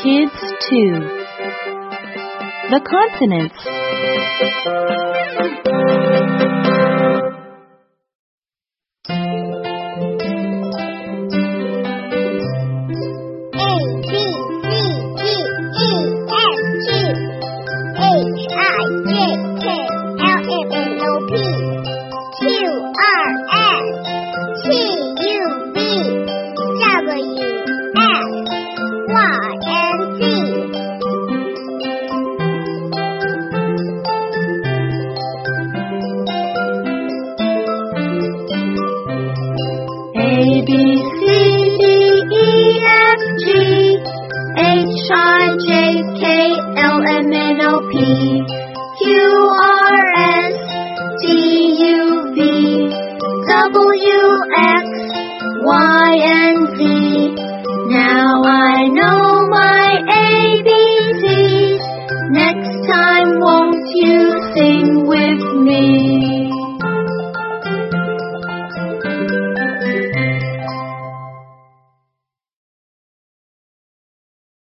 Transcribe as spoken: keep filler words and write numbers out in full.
Kids two. The consonants. A, B, C, D, E, F, G, H, I, J, K, L, M, N, O, P, Q, R, S, T, U, V, W, X, Y, and Z. A, B, C, D, E, F, G, H, I, J, K, L, M, N, O, P, Q, R, S, T, U, V, W, X, Y, and Z. Now I know